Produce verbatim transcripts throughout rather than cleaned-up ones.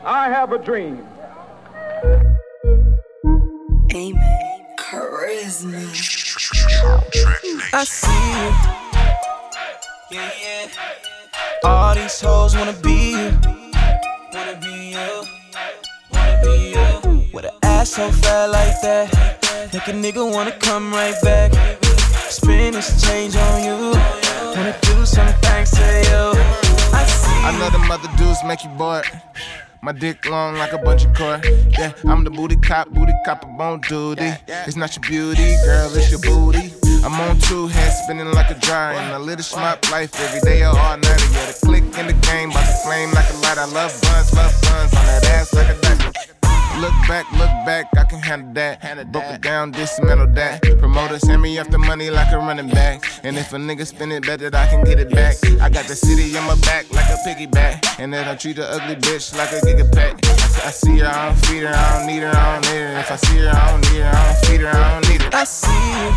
I have a dream. Amen. Charisma. I see you. Yeah, yeah. All these hoes wanna be you. Wanna be you. Wanna be you. With an ass so fat like that, make a nigga wanna come right back. Spin this change on you. Wanna do some things to you. I see you. I know them other dudes make you bored. My dick long like a bunch of cord. Yeah, I'm the booty cop, booty cop up on duty. It's not your beauty, girl, it's your booty. I'm on two hands spinning like a dryer. And I live a smart life every day or all night. Yeah, the click in the game, bout to flame like a light. I love buns, love buns on that ass like a diaper. Look back, look back, I can handle that. Broke it down, dismantle that. Promoters hand me off the money like a running back. And if a nigga spin it better, I can get it back. I got the city on my back like a piggyback. And then I treat an ugly bitch like a giga pack. I, I see her, I don't feed her, I don't need her, I don't need her. If I see her, I don't need her, I don't feed her, I don't need her. I see you.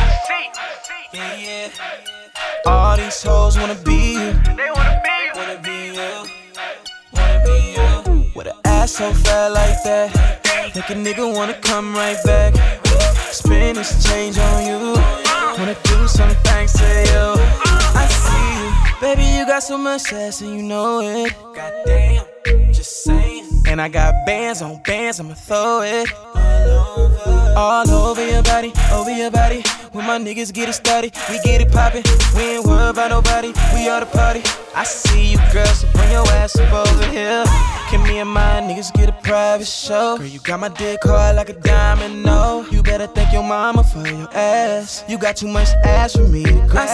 Yeah, yeah. All these hoes wanna be you. They wanna be you. Wanna be you. Wanna be you. With an ass so fat like that, make a nigga wanna come right back. Spin this change on you. Wanna do some things to you. I see you. Baby, you got so much ass and you know it. Goddamn, just saying. And I got bands on bands, I'ma throw it all over, all over your body, over your body. When my niggas get it started, we get it poppin'. We ain't worried about nobody, we all the party. I see you, girl, so bring your ass up over here. Can me and my niggas get a private show? Girl, you got my dick hard like a diamond, no. You better thank your mama for your ass. You got too much ass for me to grab.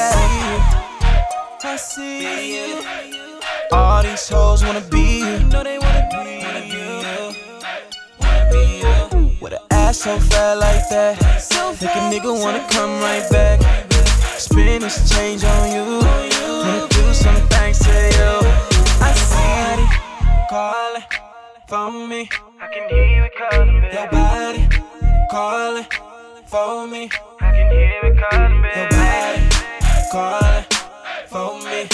I see you, I see you. All these hoes wanna be you. Know they wanna be, wanna be you. Wanna be you. With an ass so fat like that, make a nigga wanna come right back. Spin this change on you. Wanna do some things to you. I see it calling for me. I can hear it calling, baby. Your body calling for me. I can hear it calling, baby. Your body calling for me.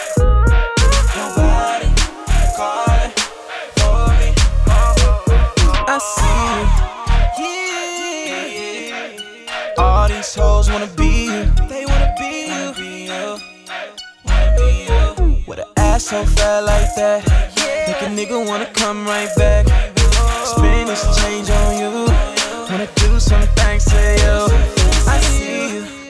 Your body calling for me. I see you. Yeah. All these hoes wanna be you. They wanna be you. Wanna be you. Wanna be you. With an ass so fat like that, make a nigga wanna come right back. Spin this change on you. Wanna do some things to you. I see you.